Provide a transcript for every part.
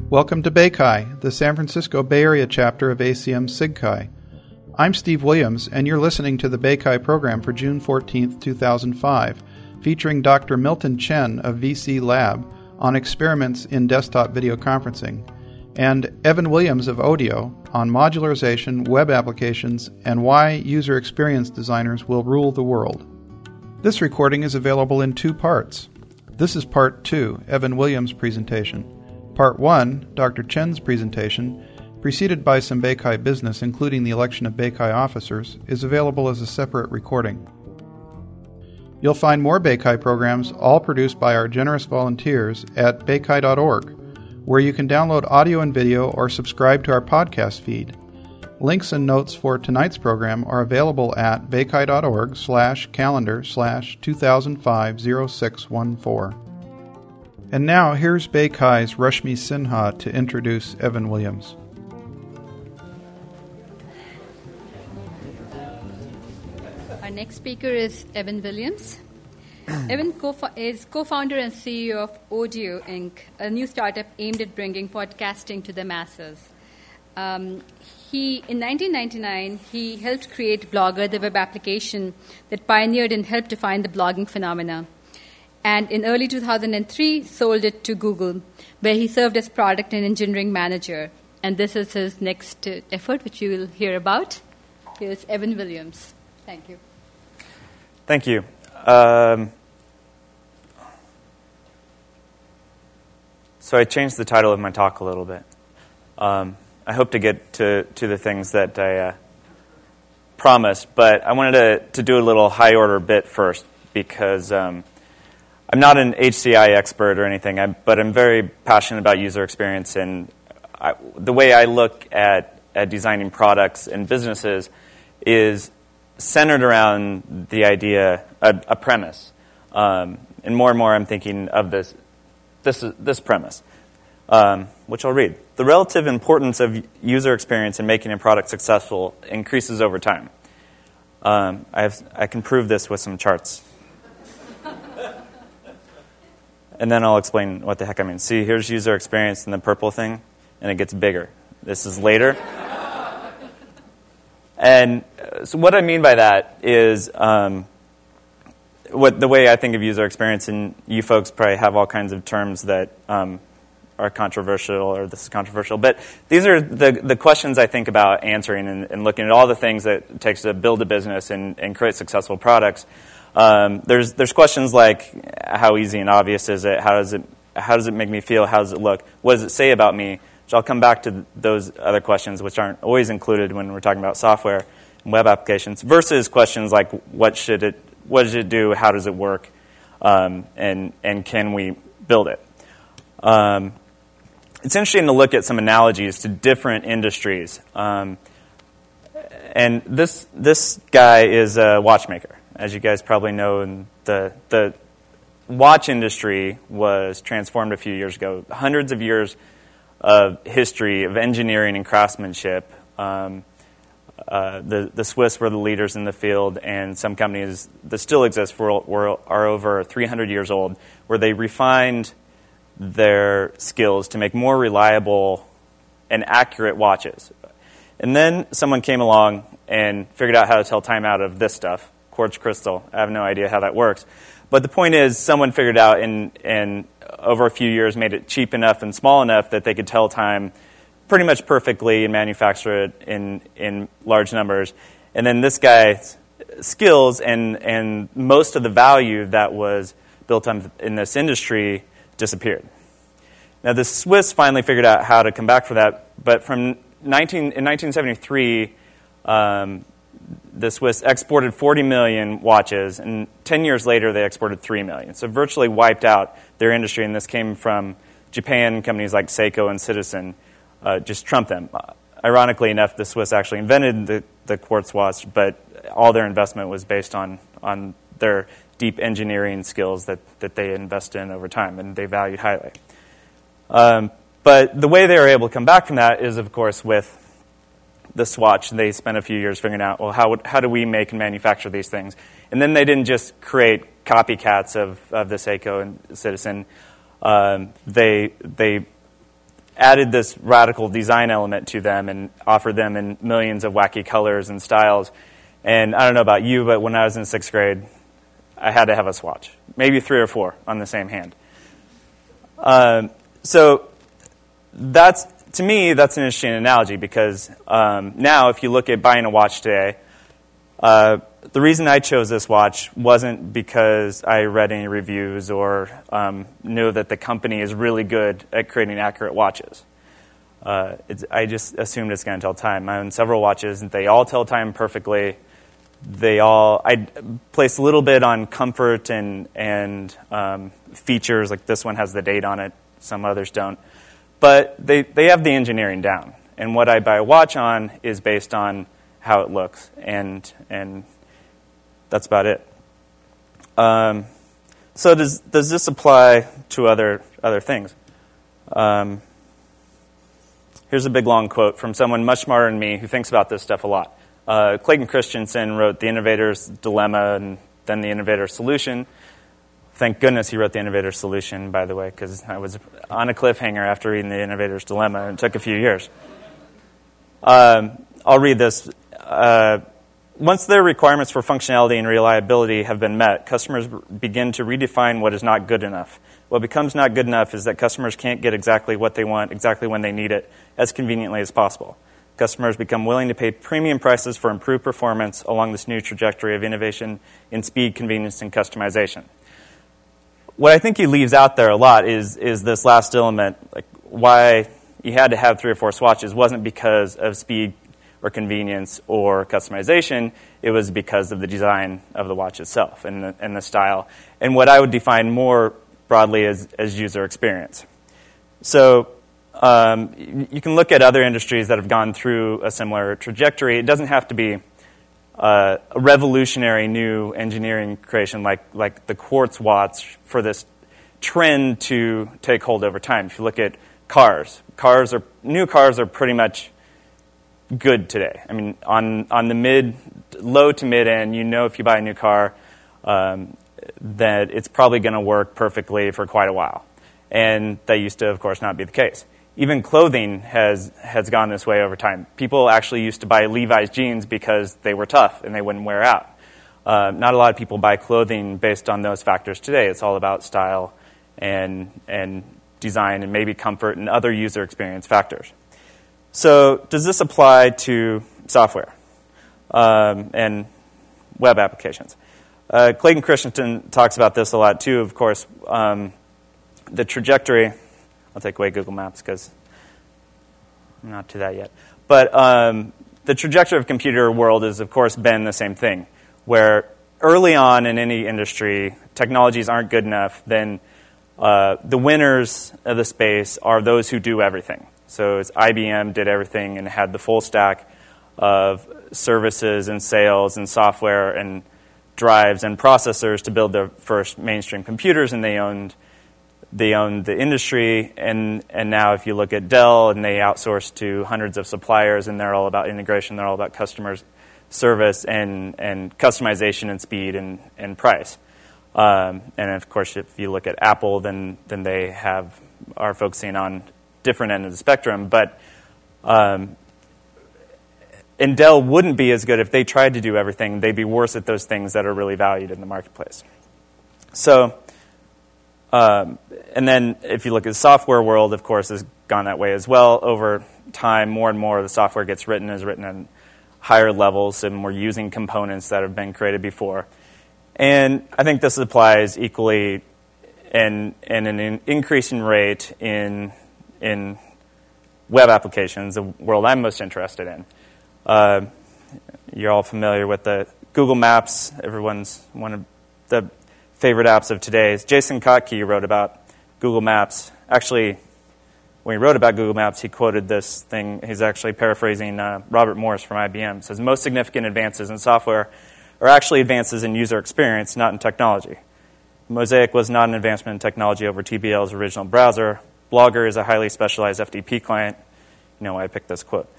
Welcome to BayChi, the San Francisco Bay Area chapter of ACM SIGCHI. I'm Steve Williams, and you're listening to the BayChi program for June 14, 2005, featuring Dr. Milton Chen of VC Lab on experiments in desktop video conferencing, and Evan Williams of Odeo on modularization, web applications, and why user experience designers will rule the world. This recording is available in two parts. This is Part 2, Evan Williams' presentation. Part 1, Dr. Chen's presentation, preceded by some BayChi business, including the election of BayChi officers, is available as a separate recording. You'll find more BayChi programs, all produced by our generous volunteers, at baychi.org, where you can download audio and video or subscribe to our podcast feed. Links and notes for tonight's program are available at baychi.org/calendar/2005-0614. And now, here's BayChi's Rashmi Sinha to introduce Evan Williams. Our next speaker is Evan Williams. Evan is co-founder and CEO of Odeo, Inc., a new startup aimed at bringing podcasting to the masses. In 1999, he helped create Blogger, the web application that pioneered and helped define the blogging phenomena. And in early 2003, sold it to Google, where he served as product and engineering manager. And this is his next effort, which you will hear about. Here's Evan Williams. Thank you. Thank you. So I changed the title of my talk a little bit. I hope to get to the things that I promised, but I wanted to do a little high-order bit first, because I'm not an HCI expert or anything, but I'm very passionate about user experience, and the way I look at designing products and businesses is centered around the idea, a premise. And more I'm thinking of this premise, which I'll read. The relative importance of user experience in making a product successful increases over time. I can prove this with some charts. And then I'll explain what the heck I mean. See, here's user experience in the purple thing, and it gets bigger. This is later. And so what I mean by that is the way I think of user experience, and you folks probably have all kinds of terms that are controversial, or this is controversial, but these are the questions I think about answering and looking at all the things that it takes to build a business and create successful products. There's questions like, how easy and obvious is it? How does it make me feel? How does it look? What does it say about me? So I'll come back to those other questions, which aren't always included when we're talking about software and web applications, versus questions like, what does it do? How does it work? And can we build it? It's interesting to look at some analogies to different industries. And this guy is a watchmaker. As you guys probably know, the watch industry was transformed a few years ago. Hundreds of years of history of engineering and craftsmanship. The Swiss were the leaders in the field, and some companies that still exist are over 300 years old, where they refined their skills to make more reliable and accurate watches. And then someone came along and figured out how to tell time out of this stuff. Quartz crystal. I have no idea how that works. But the point is, someone figured out and over a few years made it cheap enough and small enough that they could tell time pretty much perfectly and manufacture it in large numbers. And then this guy's skills and most of the value that was built on in this industry disappeared. Now, the Swiss finally figured out how to come back for that, but in 1973, the Swiss exported 40 million watches, and 10 years later they exported 3 million. So virtually wiped out their industry, and this came from Japan. Companies like Seiko and Citizen just trumped them. Ironically enough, the Swiss actually invented the quartz watch, but all their investment was based on their deep engineering skills that they invest in over time, and they valued highly. But the way they were able to come back from that is, of course, with the Swatch. They spent a few years figuring out, well, how do we make and manufacture these things? And then they didn't just create copycats of the Seiko and Citizen. They added this radical design element to them and offered them in millions of wacky colors and styles. And I don't know about you, but when I was in 6th grade, I had to have a Swatch, maybe 3 or 4 on the same hand. So to me, that's an interesting analogy because now if you look at buying a watch today, the reason I chose this watch wasn't because I read any reviews or knew that the company is really good at creating accurate watches. I just assumed it's going to tell time. I own several watches, and they all tell time perfectly. I place a little bit on comfort and features, like this one has the date on it, some others don't. But they have the engineering down. And what I buy a watch on is based on how it looks, and that's about it. So does this apply to other things? Here's a big long quote from someone much smarter than me who thinks about this stuff a lot. Clayton Christensen wrote The Innovator's Dilemma and then The Innovator's Solution. Thank goodness he wrote The Innovator's Solution, by the way, because I was on a cliffhanger after reading The Innovator's Dilemma, and it took a few years. I'll read this. Once their requirements for functionality and reliability have been met, customers begin to redefine what is not good enough. What becomes not good enough is that customers can't get exactly what they want, exactly when they need it, as conveniently as possible. Customers become willing to pay premium prices for improved performance along this new trajectory of innovation in speed, convenience, and customization. What I think he leaves out there a lot is this last element, like why you had to have 3 or 4 swatches wasn't because of speed or convenience or customization. It was because of the design of the watch itself and the style, and what I would define more broadly as user experience. So you can look at other industries that have gone through a similar trajectory. It doesn't have to be a revolutionary new engineering creation like the quartz watch for this trend to take hold over time. If you look at new cars are pretty much good today. I mean, on the low to mid end, if you buy a new car, that it's probably going to work perfectly for quite a while. And that used to, of course, not be the case. Even clothing has gone this way over time. People actually used to buy Levi's jeans because they were tough and they wouldn't wear out. Not a lot of people buy clothing based on those factors today. It's all about style and design and maybe comfort and other user experience factors. So does this apply to software and web applications? Clayton Christensen talks about this a lot too. Of course, the trajectory, I'll take away Google Maps because I'm not to that yet. But the trajectory of computer world has, of course, been the same thing, where early on in any industry, technologies aren't good enough, then the winners of the space are those who do everything. So it's IBM did everything and had the full stack of services and sales and software and drives and processors to build their first mainstream computers, and they owned the industry. And now if you look at Dell, and they outsource to hundreds of suppliers, and they're all about integration, they're all about customers service and customization and speed and price. And of course, if you look at Apple, then they are focusing on different end of the spectrum. But and Dell wouldn't be as good if they tried to do everything. They'd be worse at those things that are really valued in the marketplace. So, and then if you look at the software world, of course, has gone that way as well. Over time, more and more of the software is written at higher levels, and we're using components that have been created before. And I think this applies equally and an increasing rate in web applications, the world I'm most interested in. You're all familiar with the Google Maps. Everyone's one of the favorite apps of today. Jason Kotke wrote about Google Maps. Actually, when he wrote about Google Maps, he quoted this thing. He's actually paraphrasing Robert Morris from IBM. It says, most significant advances in software are actually advances in user experience, not in technology. Mosaic was not an advancement in technology over TBL's original browser. Blogger is a highly specialized FTP client. You know why I picked this quote.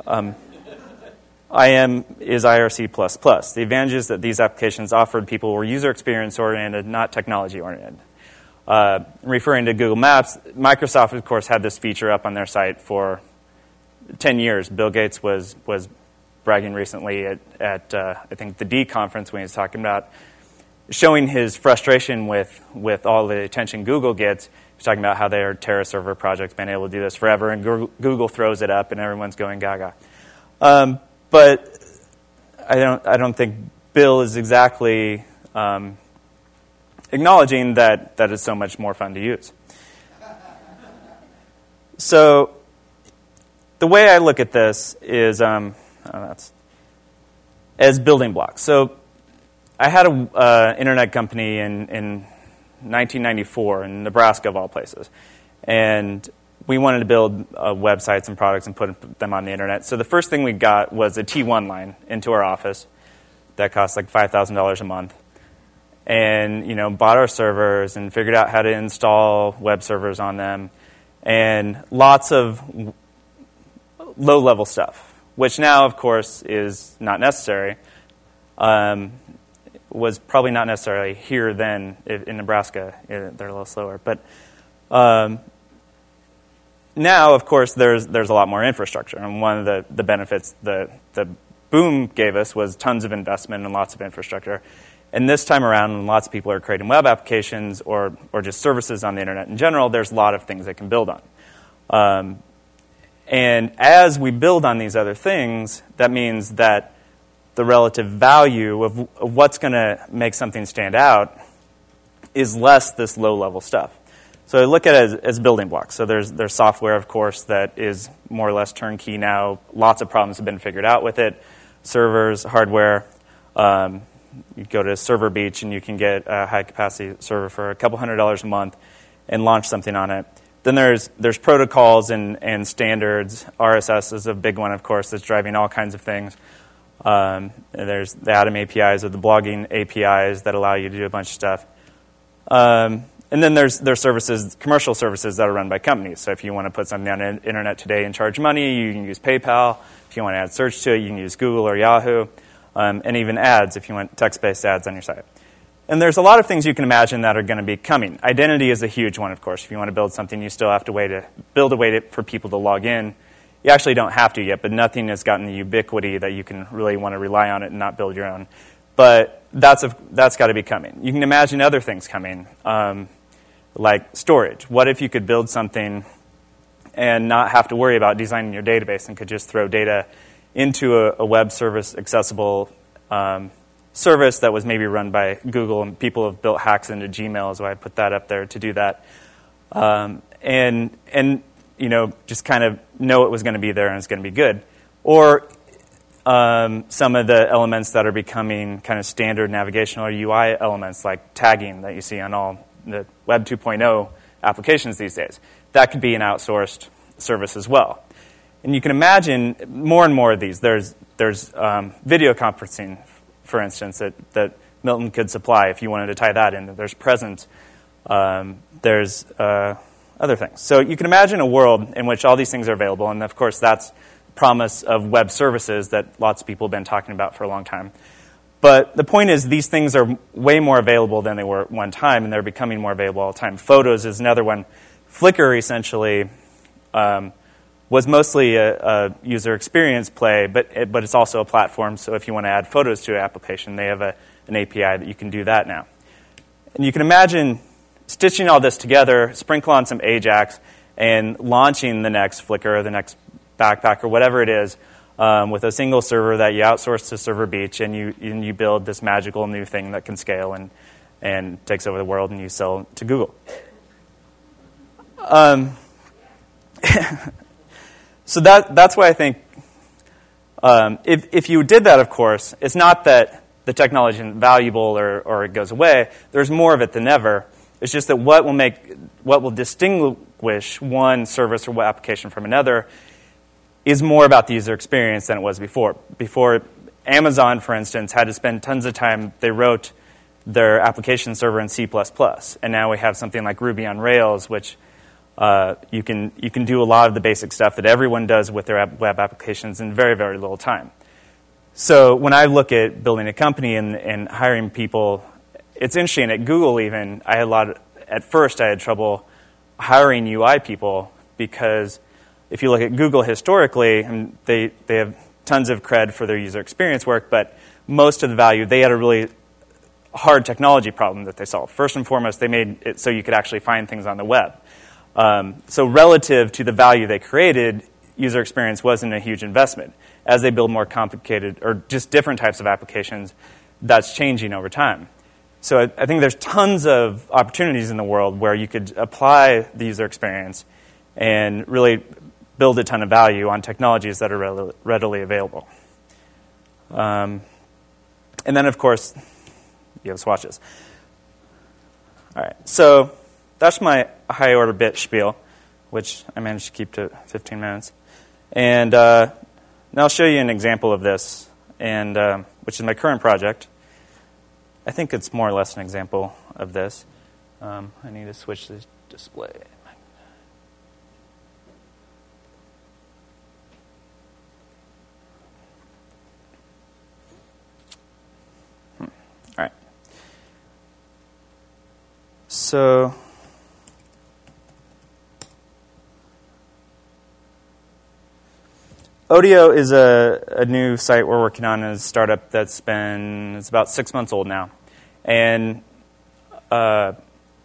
IM is IRC++. The advantages that these applications offered people were user experience oriented, not technology oriented. Referring to Google Maps, Microsoft, of course, had this feature up on their site for 10 years. Bill Gates was bragging recently at I think, the D conference when he was talking about showing his frustration with all the attention Google gets. He's talking about how their Terra server project's been able to do this forever, and Google throws it up, and everyone's going gaga. But I don't think Bill is exactly acknowledging that it's so much more fun to use. So the way I look at this is as building blocks. So I had an internet company in 1994 in Nebraska, of all places. And we wanted to build websites and products and put them on the internet. So the first thing we got was a T1 line into our office that cost like $5,000 a month. And, bought our servers and figured out how to install web servers on them. And lots of low-level stuff, which now, of course, is not necessary. Was probably not necessarily here then in Nebraska. They're a little slower. But now, of course, there's a lot more infrastructure. And one of the benefits the boom gave us was tons of investment and lots of infrastructure. And this time around, when lots of people are creating web applications or just services on the internet in general, there's a lot of things they can build on. And as we build on these other things, that means that the relative value of what's going to make something stand out is less this low-level stuff. So I look at it as building blocks. So there's software, of course, that is more or less turnkey now. Lots of problems have been figured out with it. Servers, hardware. You go to Server Beach and you can get a high-capacity server for a couple $100 a month and launch something on it. Then there's protocols and standards. RSS is a big one, of course, that's driving all kinds of things. There's the Atom APIs or the blogging APIs that allow you to do a bunch of stuff. And then there's services, commercial services that are run by companies. So if you want to put something on the internet today and charge money, you can use PayPal. If you want to add search to it, you can use Google or Yahoo. And even ads if you want text-based ads on your site. And there's a lot of things you can imagine that are going to be coming. Identity is a huge one, of course. If you want to build something, you still have to build a way for people to log in. You actually don't have to yet, but nothing has gotten the ubiquity that you can really want to rely on it and not build your own. But that's got to be coming. You can imagine other things coming, like storage. What if you could build something and not have to worry about designing your database and could just throw data into a web service accessible service that was maybe run by Google, and people have built hacks into Gmail, so I put that up there to do that. And just kind of know it was going to be there and it's going to be good. Or some of the elements that are becoming kind of standard navigational or UI elements, like tagging that you see on all the Web 2.0 applications these days. That could be an outsourced service as well. And you can imagine more and more of these. There's video conferencing, for instance, that Milton could supply if you wanted to tie that in. There's Present. There's other things. So you can imagine a world in which all these things are available. And, of course, that's the promise of web services that lots of people have been talking about for a long time. But the point is these things are way more available than they were at one time, and they're becoming more available all the time. Photos is another one. Flickr, essentially, was mostly a user experience play, but it's also a platform. So if you want to add photos to an application, they have an API that you can do that now. And you can imagine stitching all this together, sprinkle on some Ajax, and launching the next Flickr or the next Backpack or whatever it is with a single server that you outsource to Server Beach, and you build this magical new thing that can scale and takes over the world, and you sell to Google. So that's why I think if you did that, of course, it's not that the technology isn't valuable or it goes away. There's more of it than ever. It's just that what will distinguish one service or web application from another is more about the user experience than it was before. Before, Amazon, for instance, had to spend tons of time. They wrote their application server in C++, and now we have something like Ruby on Rails, which you can do a lot of the basic stuff that everyone does with their web applications in very, very little time. So when I look at building a company and hiring people, it's interesting. At Google even, I had a lot at first I had trouble hiring UI people, because if you look at Google historically, and they have tons of cred for their user experience work, but most of the value, they had a really hard technology problem that they solved. First and foremost, they made it so you could actually find things on the web. So relative to the value they created, user experience wasn't a huge investment. As they build more complicated or just different types of applications, that's changing over time. So I think there's tons of opportunities in the world where you could apply the user experience and really build a ton of value on technologies that are readily available. And then, of course, you have swatches. All right, so that's my high-order bit spiel, which I managed to keep to 15 minutes. And now I'll show you an example of this, and which is my current project. I think it's more or less an example of this. I need to switch the display. All right. So Odeo is a new site we're working on, a startup it's about 6 months old now. And I'll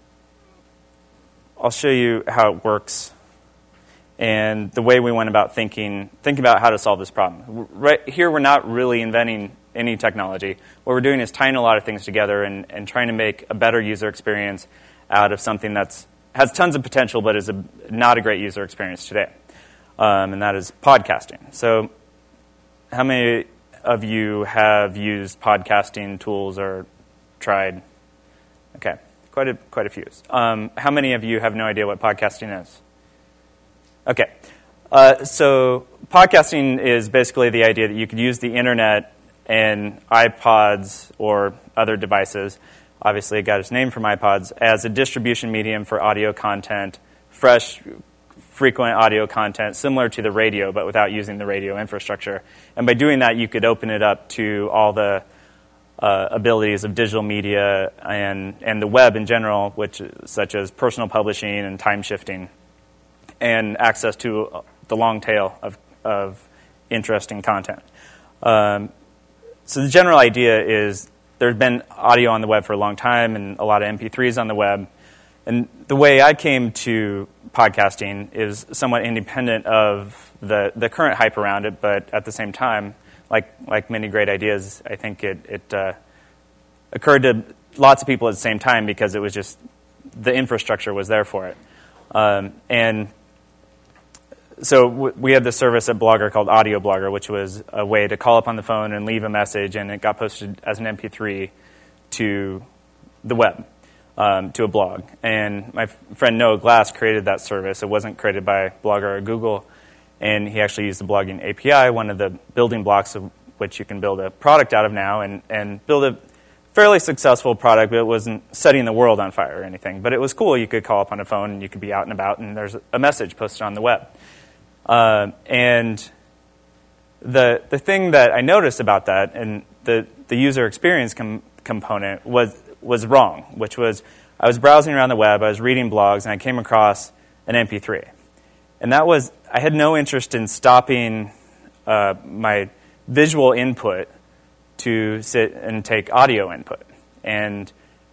show you how it works and the way we went about thinking about how to solve this problem. Right here, we're not really inventing any technology. What we're doing is tying a lot of things together and trying to make a better user experience out of something that has tons of potential but is not a great user experience today. And that is podcasting. So how many of you have used podcasting tools or tried? Okay, quite a few. How many of you have no idea what podcasting is? Okay, so podcasting is basically the idea that you could use the internet and iPods or other devices, obviously it got its name from iPods, as a distribution medium for audio content, fresh, frequent audio content, similar to the radio, but without using the radio infrastructure. And by doing that, you could open it up to all the abilities of digital media and the web in general, such as personal publishing and time shifting, and access to the long tail of interesting content. So the general idea is there's been audio on the web for a long time and a lot of MP3s on the web. And the way I came to podcasting is somewhat independent of the current hype around it, but at the same time, like many great ideas, I think it occurred to lots of people at the same time because it was just the infrastructure was there for it. And so we had this service at Blogger called Audio Blogger, which was a way to call up on the phone and leave a message, and it got posted as an MP3 to the web, to a blog. And my friend Noah Glass created that service. It wasn't created by Blogger or Google, and he actually used the blogging API, one of the building blocks of which you can build a product out of now, and build a fairly successful product, but it wasn't setting the world on fire or anything. But it was cool. You could call up on a phone, and you could be out and about, and there's a message posted on the web. And the thing that I noticed about that, and the user experience component was wrong, which was I was browsing around the web, I was reading blogs, and I came across an MP3. And that was, I had no interest in stopping my visual input to sit and take audio input. And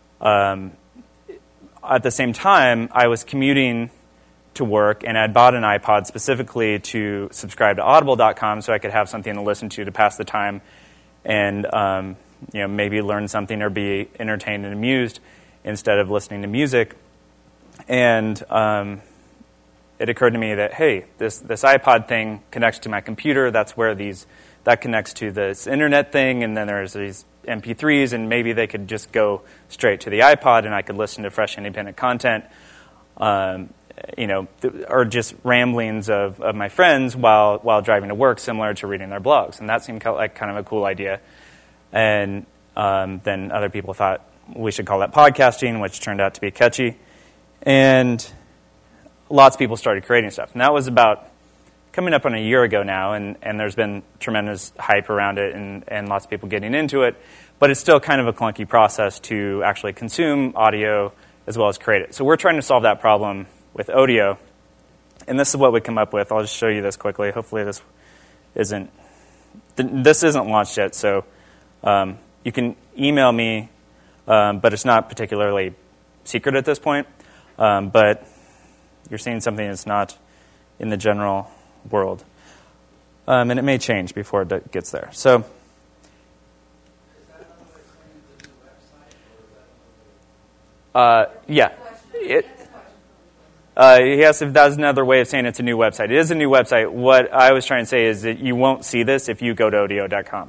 at the same time, I was commuting to work, and I'd bought an iPod specifically to subscribe to Audible.com so I could have something to listen to pass the time and maybe learn something or be entertained and amused instead of listening to music. And it occurred to me that, hey, this iPod thing connects to my computer. That's where that connects to this internet thing, and then there's these MP3s, and maybe they could just go straight to the iPod, and I could listen to fresh, independent content. Or just ramblings of my friends while driving to work, similar to reading their blogs. And that seemed like kind of a cool idea. And then other people thought we should call that podcasting, which turned out to be catchy. And lots of people started creating stuff. And that was about coming up on a year ago now, and there's been tremendous hype around it and lots of people getting into it. But it's still kind of a clunky process to actually consume audio as well as create it. So we're trying to solve that problem with Odeo, and this is what we come up with. I'll just show you this quickly. Hopefully this isn't launched yet, so you can email me, but it's not particularly secret at this point. But you're seeing something that's not in the general world. And it may change before it gets there. So, yeah. He asked if that's another way of saying it's a new website. It is a new website. What I was trying to say is that you won't see this if you go to odeo.com.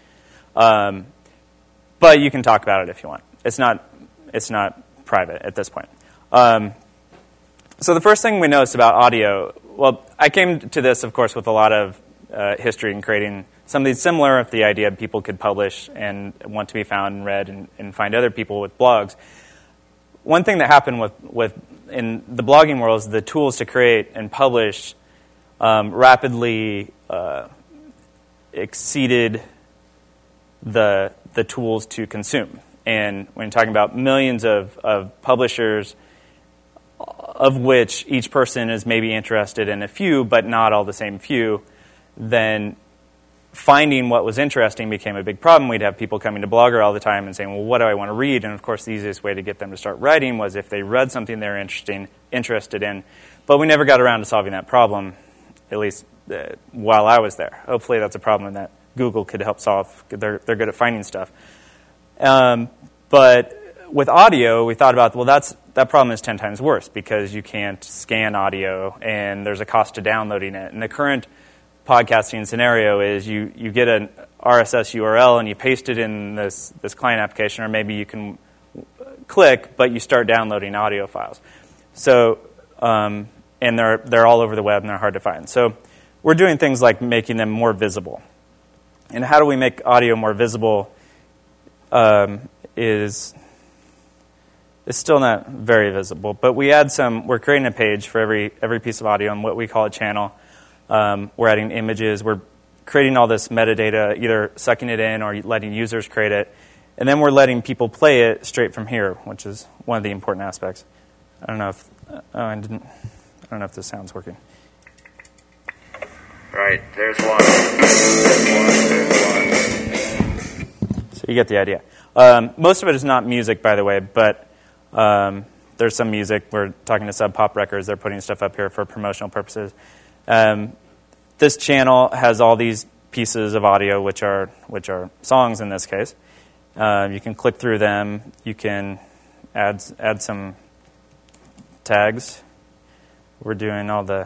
But you can talk about it if you want. It's not private at this point. So the first thing we noticed about audio, well, I came to this, of course, with a lot of history in creating something similar with the idea people could publish and want to be found and read and find other people with blogs. One thing that happened with in the blogging world is the tools to create and publish rapidly exceeded the tools to consume. And when you're talking about millions of publishers, of which each person is maybe interested in a few, but not all the same few, then finding what was interesting became a big problem. We'd have people coming to Blogger all the time and saying, well, what do I want to read? And, of course, the easiest way to get them to start writing was if they read something they're interested in. But we never got around to solving that problem, at least while I was there. Hopefully that's a problem that Google could help solve. They're good at finding stuff. But with audio, we thought about, well, that problem is 10 times worse because you can't scan audio and there's a cost to downloading it. And the current podcasting scenario is you get an RSS URL and you paste it in this client application, or maybe you can click, but you start downloading audio files. So, and they're all over the web and they're hard to find. So we're doing things like making them more visible. And how do we make audio more visible is still not very visible. But we're creating a page for every piece of audio and what we call a channel. We're adding images. We're creating all this metadata, either sucking it in or letting users create it. And then we're letting people play it straight from here, which is one of the important aspects. I don't know if this sound's working. Right, there's one. So you get the idea. Most of it is not music, by the way, but there's some music. We're talking to Sub Pop Records. They're putting stuff up here for promotional purposes. This channel has all these pieces of audio, which are songs in this case. You can click through them. You can add some tags. We're doing all the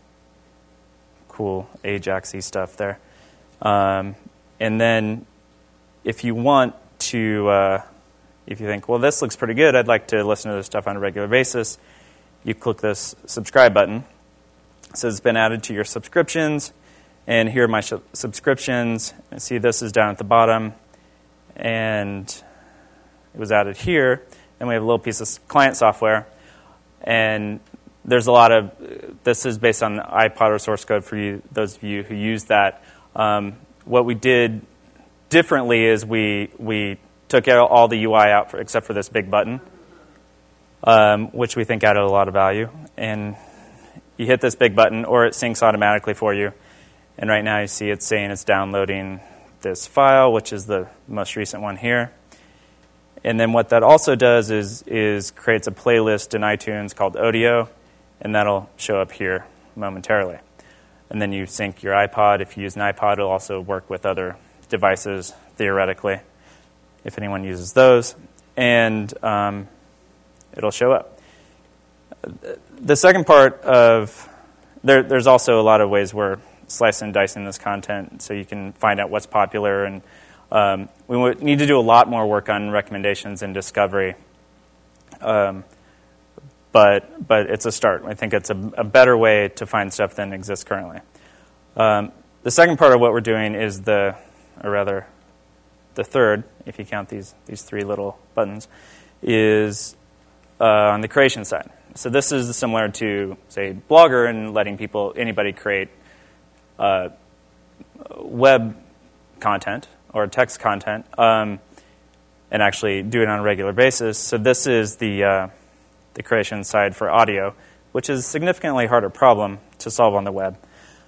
cool Ajax-y stuff there. And then if you want to, if you think, well, this looks pretty good, I'd like to listen to this stuff on a regular basis, you click this subscribe button. It says it's been added to your subscriptions, and here are my subscriptions. And see, this is down at the bottom, and it was added here. Then we have a little piece of client software, and there's a lot of, this is based on iPod or source code for you, those of you who use that. What we did differently is we took all the UI out except for this big button, which we think added a lot of value. And you hit this big button, or it syncs automatically for you. And right now you see it's saying it's downloading this file, which is the most recent one here. And then what that also does is creates a playlist in iTunes called Odeo, and that'll show up here momentarily. And then you sync your iPod. If you use an iPod, it'll also work with other devices, theoretically, if anyone uses those. And it'll show up. The second part of, there's also a lot of ways we're slicing and dicing this content so you can find out what's popular. And we need to do a lot more work on recommendations and discovery. But it's a start. I think it's a better way to find stuff than exists currently. The second part of what we're doing is the third, if you count these three little buttons, is on the creation side. So this is similar to, say, Blogger and letting anybody create web content or text content and actually do it on a regular basis. So this is the the creation side for audio, which is a significantly harder problem to solve on the web.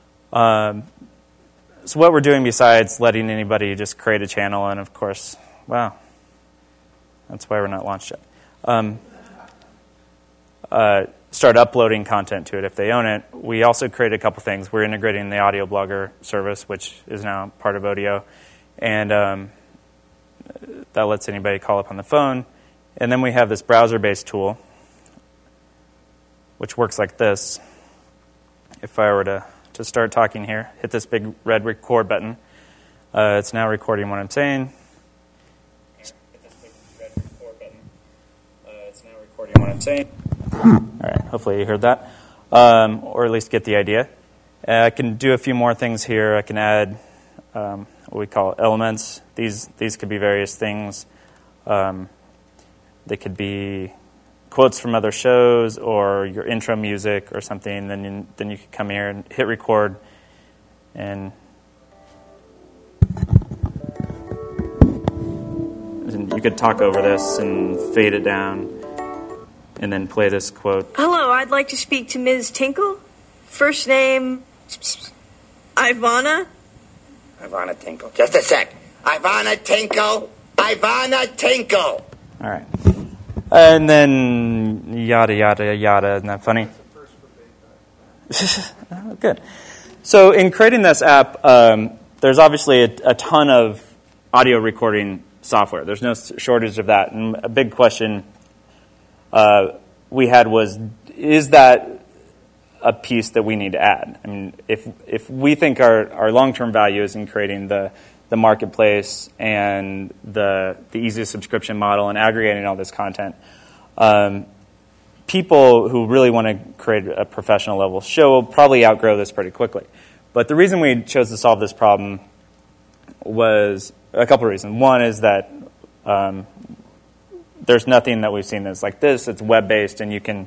So what we're doing besides letting anybody just create a channel, and of course, wow, that's why we're not launched yet, start uploading content to it if they own it. We also created a couple things. We're integrating the Audio Blogger service, which is now part of Odeo, and that lets anybody call up on the phone. And then we have this browser-based tool, which works like this. If I were to start talking here, hit this big red record button. It's now recording what I'm saying. Hit this big red record button. It's now recording what I'm saying. All right, hopefully you heard that, or at least get the idea. I can do a few more things here. I can add what we call elements. These could be various things. They could be quotes from other shows or your intro music or something. Then you could come here and hit record, and you could talk over this and fade it down. And then play this quote. Hello, I'd like to speak to Ms. Tinkle. First name, Ivana. Ivana Tinkle. Just a sec. Ivana Tinkle. Ivana Tinkle. All right. And then yada, yada, yada. Isn't that funny? Good. So in creating this app, there's obviously a ton of audio recording software. There's no shortage of that. And a big question we had was, is that a piece that we need to add? I mean, if we think our long-term value is in creating the marketplace and the easy subscription model and aggregating all this content, people who really want to create a professional level show will probably outgrow this pretty quickly. But the reason we chose to solve this problem was a couple of reasons. One is that there's nothing that we've seen that's like this. It's web-based, and you can,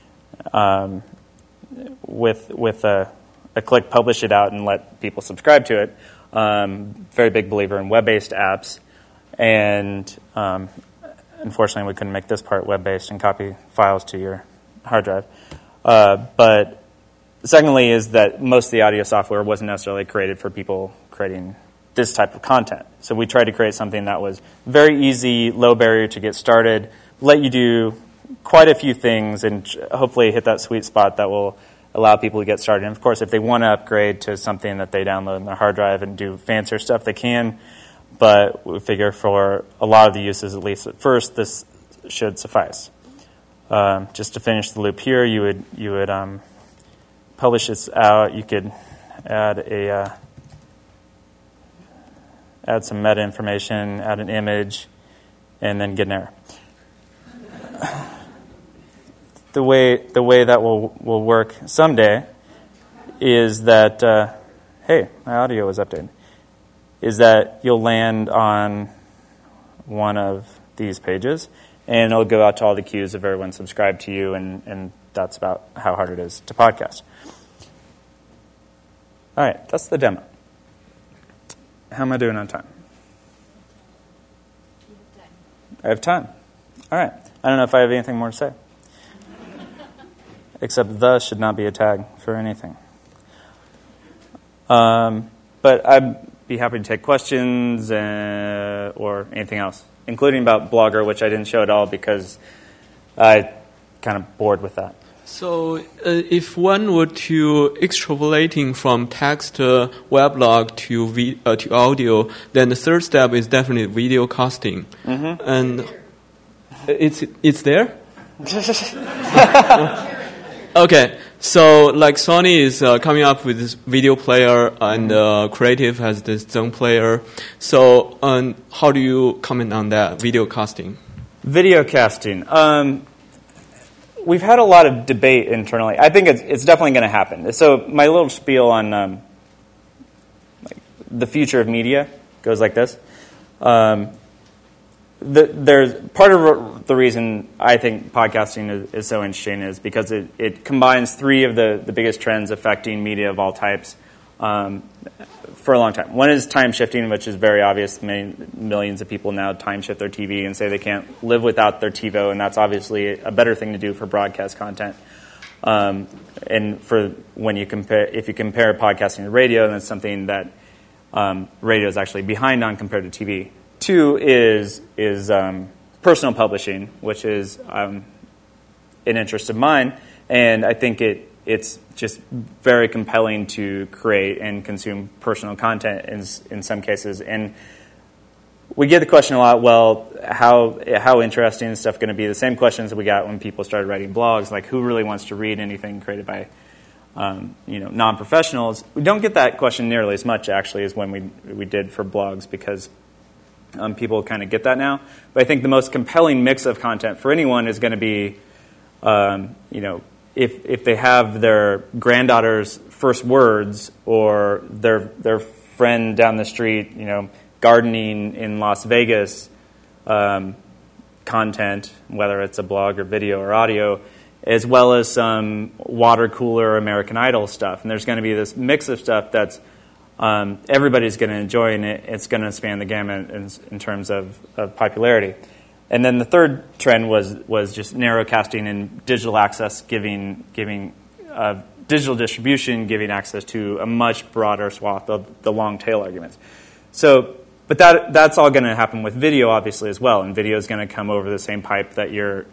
with a click, publish it out and let people subscribe to it. Very big believer in web-based apps, and unfortunately, we couldn't make this part web-based and copy files to your hard drive. But secondly, is that most of the audio software wasn't necessarily created for people creating this type of content. So we tried to create something that was very easy, low barrier to get started, let you do quite a few things, and hopefully hit that sweet spot that will allow people to get started. And of course, if they want to upgrade to something that they download on their hard drive and do fancier stuff, they can. But we figure for a lot of the uses, at least at first, this should suffice. Just to finish the loop here, you would publish this out. You could add some meta information, add an image, and then get an error. The way that will work someday is that, hey, my audio was updated, is that you'll land on one of these pages, and it'll go out to all the queues of everyone subscribed to you, and that's about how hard it is to podcast. All right, that's the demo. How am I doing on time? I have time. All right. I don't know if I have anything more to say. Except the should not be a tag for anything. But I'd be happy to take questions or anything else, including about Blogger, which I didn't show at all because I kind of bored with that. So if one were to extrapolating from text weblog to audio, then the third step is definitely video casting. Mm-hmm. And it's there? Okay, so like Sony is coming up with this video player, and Creative has this Zone player. So how do you comment on that, video casting? Video casting. We've had a lot of debate internally. I think it's definitely going to happen. So my little spiel on the future of media goes like this. There's part of the reason I think podcasting is so interesting is because it combines three of the biggest trends affecting media of all types for a long time. One is time shifting, which is very obvious. Millions of people now time shift their TV and say they can't live without their TiVo, and that's obviously a better thing to do for broadcast content. And for when you compare, if you compare podcasting to radio, then it's something that radio is actually behind on compared to TV. Two is personal publishing, which is an interest of mine, and I think it's just very compelling to create and consume personal content in some cases. And we get the question a lot, well, how interesting is stuff going to be? The same questions that we got when people started writing blogs, like who really wants to read anything created by non-professionals? We don't get that question nearly as much, actually, as when we did for blogs, because people kind of get that now. But I think the most compelling mix of content for anyone is going to be, if they have their granddaughter's first words or their friend down the street, gardening in Las Vegas content, whether it's a blog or video or audio, as well as some water cooler American Idol stuff. And there's going to be this mix of stuff that's everybody's going to enjoy, and it's going to span the gamut in terms of popularity. And then the third trend was just narrowcasting and digital access, giving digital distribution, giving access to a much broader swath of the long tail arguments. So, but that's all going to happen with video, obviously, as well. And video is going to come over the same pipe that your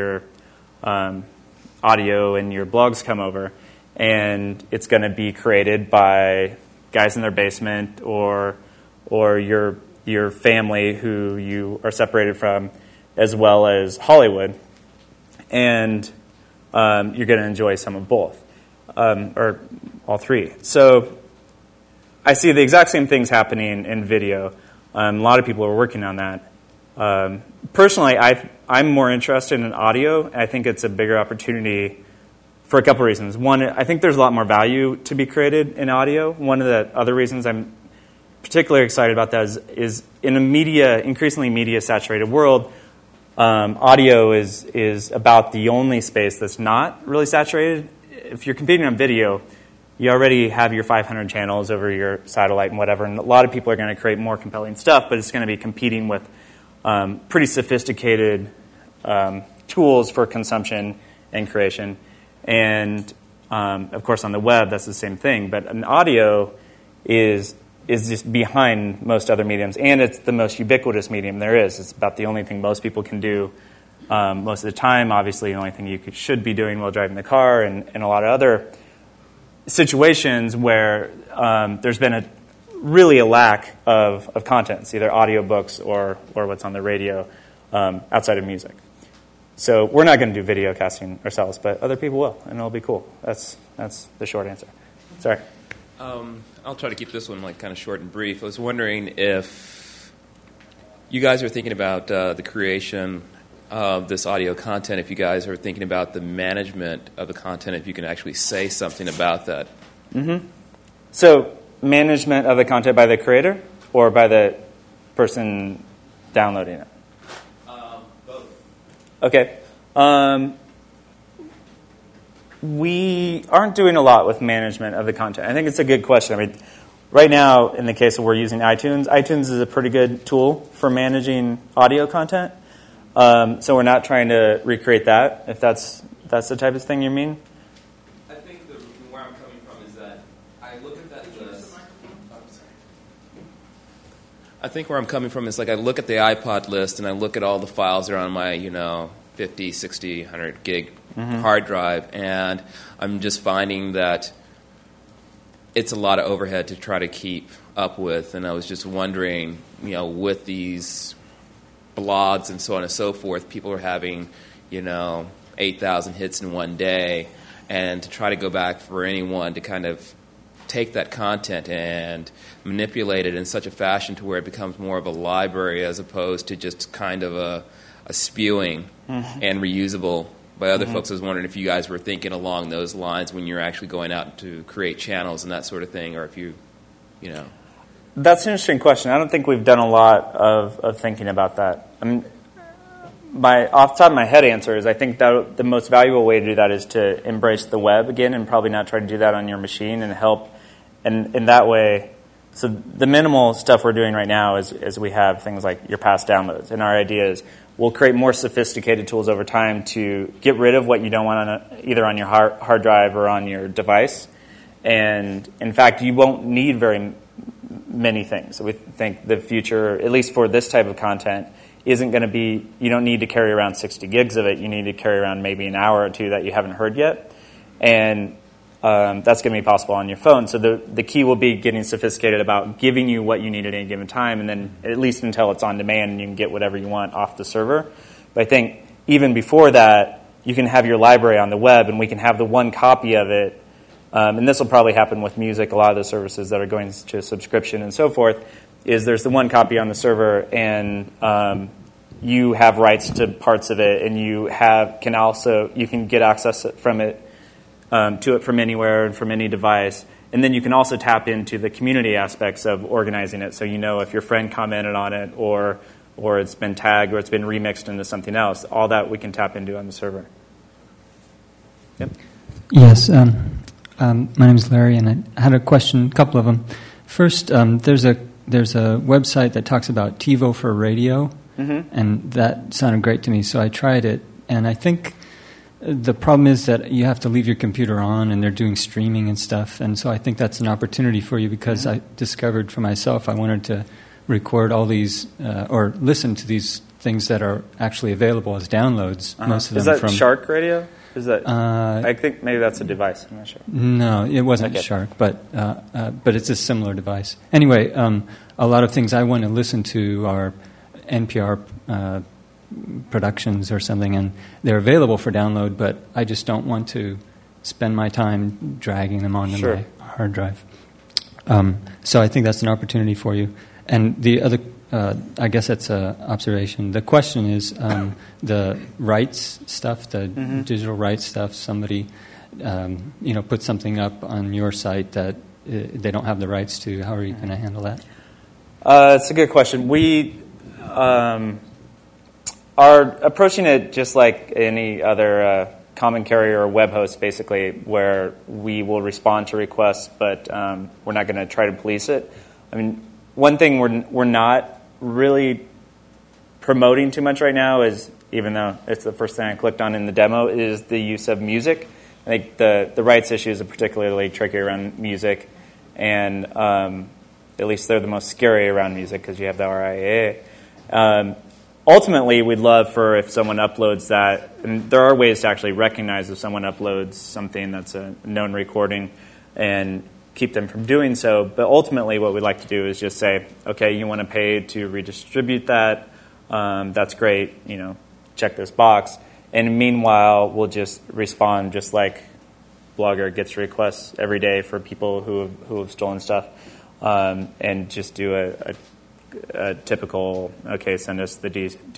audio and your blogs come over, and it's going to be created by guys in their basement or your family who you are separated from, as well as Hollywood, and you're going to enjoy some of both, or all three. So I see the exact same things happening in video. A lot of people are working on that. Personally, I'm more interested in audio. I think it's a bigger opportunity for a couple reasons. One, I think there's a lot more value to be created in audio. One of the other reasons I'm particularly excited about that is in a increasingly media-saturated world, audio is about the only space that's not really saturated. If you're competing on video, you already have your 500 channels over your satellite and whatever, and a lot of people are going to create more compelling stuff, but it's going to be competing with pretty sophisticated tools for consumption and creation. And, of course, on the web, that's the same thing. But an audio is just behind most other mediums, and it's the most ubiquitous medium there is. It's about the only thing most people can do most of the time. Obviously, the only thing you should be doing while driving the car, and a lot of other situations where there's been really a lack of content. It's either audiobooks or what's on the radio outside of music. So we're not going to do video casting ourselves, but other people will, and it'll be cool. That's the short answer. Sorry. I'll try to keep this one kind of short and brief. I was wondering if you guys are thinking about the creation of this audio content, if you guys are thinking about the management of the content, if you can actually say something about that. Mm-hmm. So management of the content by the creator or by the person downloading it? Both. Okay. We aren't doing a lot with management of the content. I think it's a good question. I mean, right now, in the case of we're using iTunes, iTunes is a pretty good tool for managing audio content. So we're not trying to recreate that, if that's the type of thing you mean. I think where I'm coming from is that I look at that list. I think where I'm coming from is I look at the iPod list and I look at all the files that are on my 50, 60, 100 gig hard drive, and I'm just finding that it's a lot of overhead to try to keep up with. And I was just wondering, with these blogs and so on and so forth, people are having 8,000 hits in one day, and to try to go back for anyone to kind of take that content and manipulate it in such a fashion to where it becomes more of a library as opposed to just kind of a spewing and reusable by other folks. I was wondering if you guys were thinking along those lines when you're actually going out to create channels and that sort of thing, or if you know. That's an interesting question. I don't think we've done a lot of thinking about that. I mean, my off the top of my head answer is I think that the most valuable way to do that is to embrace the web again and probably not try to do that on your machine and help And in that way, so the minimal stuff we're doing right now is we have things like your past downloads. And our idea is we'll create more sophisticated tools over time to get rid of what you don't want either on your hard drive or on your device. And in fact, you won't need very many things. So we think the future, at least for this type of content, isn't going to be, you don't need to carry around 60 gigs of it. You need to carry around maybe an hour or two that you haven't heard yet. And that's going to be possible on your phone. So the key will be getting sophisticated about giving you what you need at any given time, and then at least until it's on demand and you can get whatever you want off the server. But I think even before that, you can have your library on the web, and we can have the one copy of it. And this will probably happen with music. A lot of the services that are going to subscription and so forth is there's the one copy on the server, and you have rights to parts of it, and you can get access from it to it from anywhere and from any device. And then you can also tap into the community aspects of organizing it. So if your friend commented on it, or it's been tagged, or it's been remixed into something else, all that we can tap into on the server. Yep. Yes. My name is Larry, and I had a question, a couple of them. First, there's a website that talks about TiVo for radio, and that sounded great to me, so I tried it. And I think the problem is that you have to leave your computer on, and they're doing streaming and stuff. And so I think that's an opportunity for you, because I discovered for myself I wanted to record all these or listen to these things that are actually available as downloads. Most of them is that from Shark Radio? Is that? I think maybe that's a device. I'm not sure. No, it wasn't Shark, but it's a similar device. Anyway, a lot of things I want to listen to are NPR productions or something, and they're available for download, but I just don't want to spend my time dragging them onto my hard drive. So I think that's an opportunity for you. And the other, I guess that's an observation. The question is the rights stuff, the digital rights stuff. Somebody, put something up on your site that they don't have the rights to. How are you going to handle that? It's a good question. We are approaching it just like any other common carrier or web host, basically, where we will respond to requests, but we're not going to try to police it. I mean, one thing we're not really promoting too much right now is, even though it's the first thing I clicked on in the demo, is the use of music. I think the rights issues are particularly tricky around music, and at least they're the most scary around music because you have the RIAA. Ultimately, we'd love for if someone uploads that, and there are ways to actually recognize if someone uploads something that's a known recording and keep them from doing so. But ultimately, what we'd like to do is just say, okay, you want to pay to redistribute that, that's great, check this box. And meanwhile, we'll just respond just like Blogger gets requests every day for people who have stolen stuff, and just do a typical, okay, send us the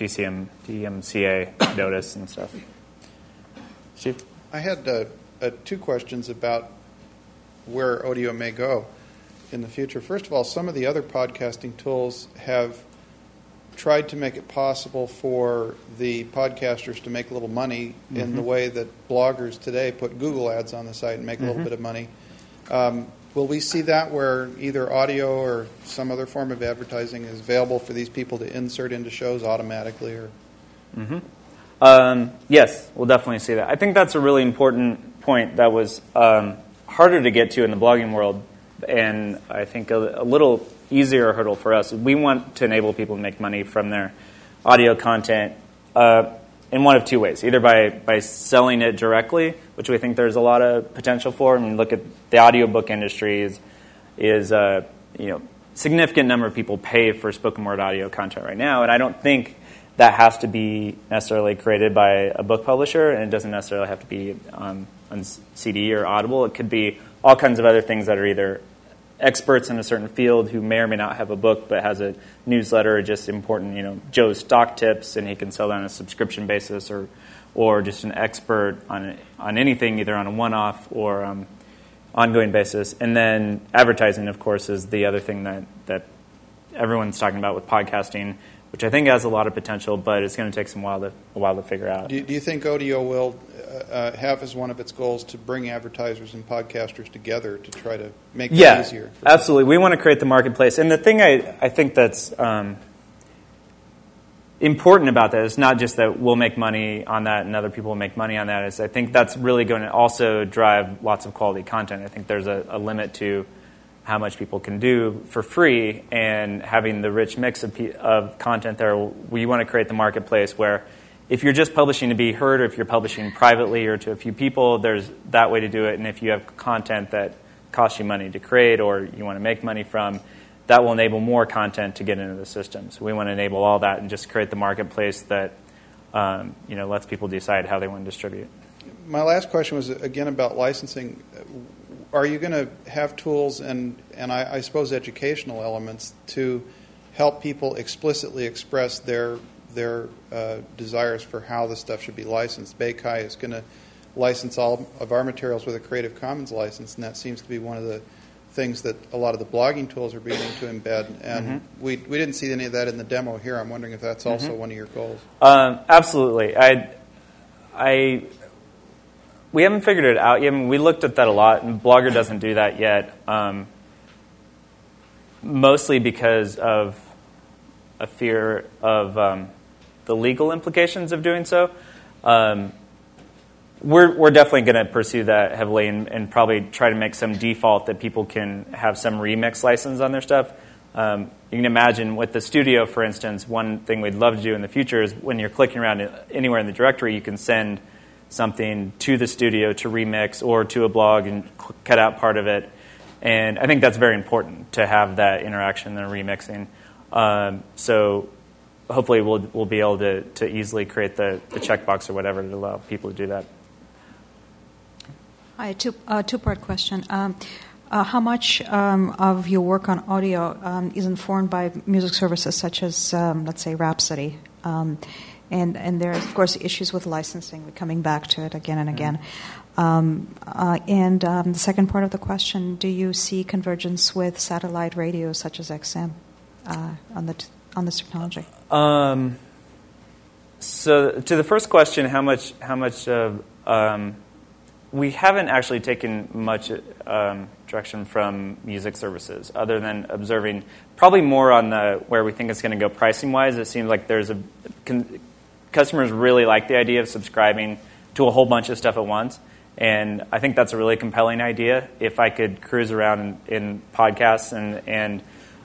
DMCA notice and stuff. Steve? I had two questions about where audio may go in the future. First of all, some of the other podcasting tools have tried to make it possible for the podcasters to make a little money in the way that bloggers today put Google ads on the site and make a little bit of money. Will we see that where either audio or some other form of advertising is available for these people to insert into shows automatically? Or Yes, we'll definitely see that. I think that's a really important point that was harder to get to in the blogging world, and I think a little easier hurdle for us. We want to enable people to make money from their audio content in one of two ways. Either by selling it directly, which we think there's a lot of potential for. I mean, look at the audiobook industry is significant number of people pay for spoken word audio content right now, and I don't think that has to be necessarily created by a book publisher, and it doesn't necessarily have to be on CD or Audible. It could be all kinds of other things that are either experts in a certain field who may or may not have a book but has a newsletter or just important, Joe's stock tips, and he can sell that on a subscription basis, or just an expert on anything, either on a one-off or ongoing basis. And then advertising, of course, is the other thing that everyone's talking about with podcasting, which I think has a lot of potential, but it's going to take a while to figure out. Do you think Odeo will have as one of its goals to bring advertisers and podcasters together to try to make it easier? Yeah, absolutely. We want to create the marketplace. And the thing I think that's important about that is not just that we'll make money on that and other people will make money on that. Is I think that's really going to also drive lots of quality content. I think there's a limit to how much people can do for free, and having the rich mix of content there, we want to create the marketplace where if you're just publishing to be heard, or if you're publishing privately or to a few people, there's that way to do it. And if you have content that costs you money to create or you want to make money from, that will enable more content to get into the system. So we want to enable all that and just create the marketplace that lets people decide how they want to distribute. My last question was, again, about licensing. Are you going to have tools and I suppose educational elements to help people explicitly express their desires for how the stuff should be licensed? Beikai is going to license all of our materials with a Creative Commons license, and that seems to be one of the things that a lot of the blogging tools are beginning to embed. And we didn't see any of that in the demo here. I'm wondering if that's also one of your goals. Absolutely. We haven't figured it out yet. I mean, we looked at that a lot, and Blogger doesn't do that yet, mostly because of a fear of the legal implications of doing so. We're definitely going to pursue that heavily and probably try to make some default that people can have some remix license on their stuff. You can imagine with the studio, for instance, one thing we'd love to do in the future is when you're clicking around anywhere in the directory, you can send something to the studio to remix or to a blog and cut out part of it. And I think that's very important to have that interaction and remixing. So hopefully we'll be able to easily create the checkbox or whatever to allow people to do that. Hi, two-part question. How much of your work on audio is informed by music services such as, let's say, Rhapsody? And there are, of course, issues with licensing. We're coming back to it again and again. The second part of the question, do you see convergence with satellite radio such as XM on this technology? So to the first question, how much we haven't actually taken much direction from music services, other than observing probably more on where we think it's going to go pricing wise. It seems like there's customers really like the idea of subscribing to a whole bunch of stuff at once, and I think that's a really compelling idea. If I could cruise around in podcasts and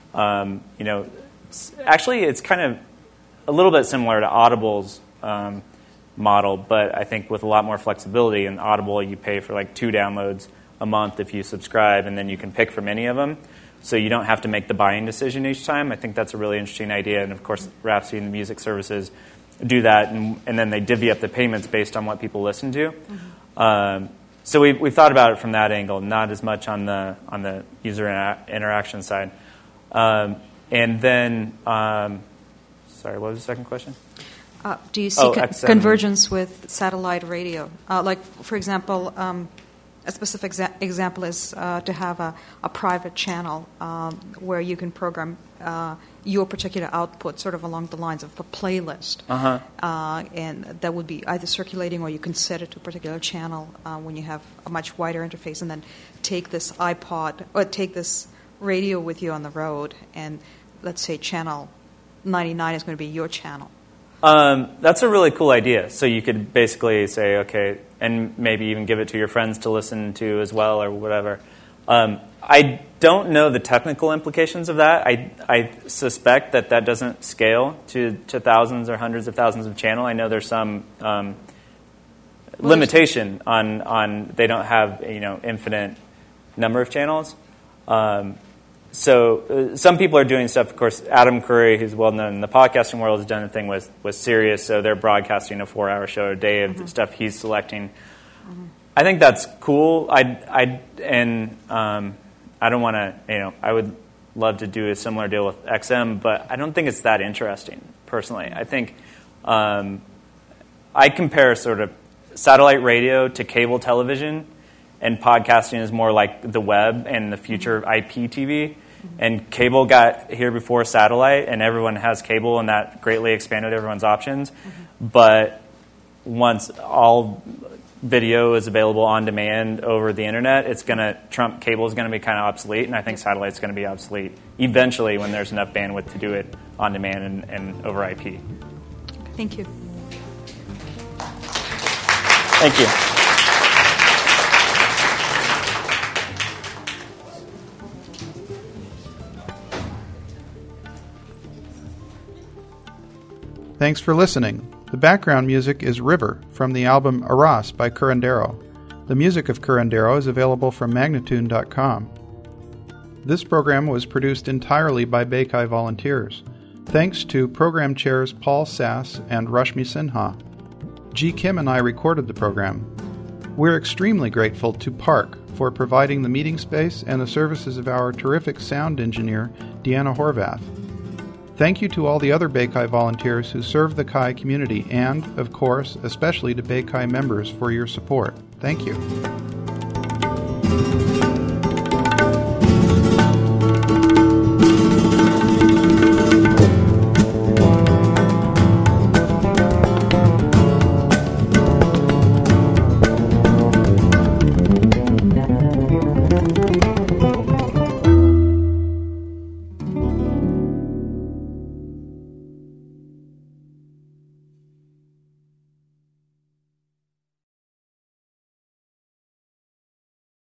actually it's kind of a little bit similar to Audible's model, but I think with a lot more flexibility. In Audible, you pay for like 2 downloads a month if you subscribe, and then you can pick from any of them. So you don't have to make the buying decision each time. I think that's a really interesting idea. And of course, Rhapsody and the music services do that, and then they divvy up the payments based on what people listen to. So we've thought about it from that angle, not as much on the user interaction side. And then, sorry, what was the second question? Do you see convergence with satellite radio? Like, for example, a specific example is to have a private channel where you can program your particular output sort of along the lines of a playlist. And that would be either circulating or you can set it to a particular channel when you have a much wider interface, and then take this iPod or take this radio with you on the road, and let's say channel 99 is going to be your channel. That's a really cool idea. So you could basically say, okay, and maybe even give it to your friends to listen to as well or whatever. I don't know the technical implications of that. I suspect that doesn't scale to thousands or hundreds of thousands of channels. I know there's some limitation on they don't have infinite number of channels. So some people are doing stuff. Of course, Adam Curry, who's well known in the podcasting world, has done a thing with Sirius. So they're broadcasting a 4-hour show a day of stuff he's selecting. I think that's cool. I don't want to. I would love to do a similar deal with XM, but I don't think it's that interesting personally. I think I compare sort of satellite radio to cable television, and podcasting is more like the web and the future IP TV. And cable got here before satellite, and everyone has cable, and that greatly expanded everyone's options. But once all video is available on demand over the internet, it's going to trump cable is going to be kind of obsolete, and I think satellite's going to be obsolete eventually when there's enough bandwidth to do it on demand and over IP. Thank you. Thank you. Thanks for listening. The background music is River from the album Arras by Curandero. The music of Curandero is available from Magnatune.com. This program was produced entirely by Bekai volunteers. Thanks to program chairs Paul Sass and Rashmi Sinha. G. Kim and I recorded the program. We're extremely grateful to Park for providing the meeting space and the services of our terrific sound engineer, Deanna Horvath. Thank you to all the other Bekai volunteers who serve the Kai community and, of course, especially to Bekai members for your support. Thank you.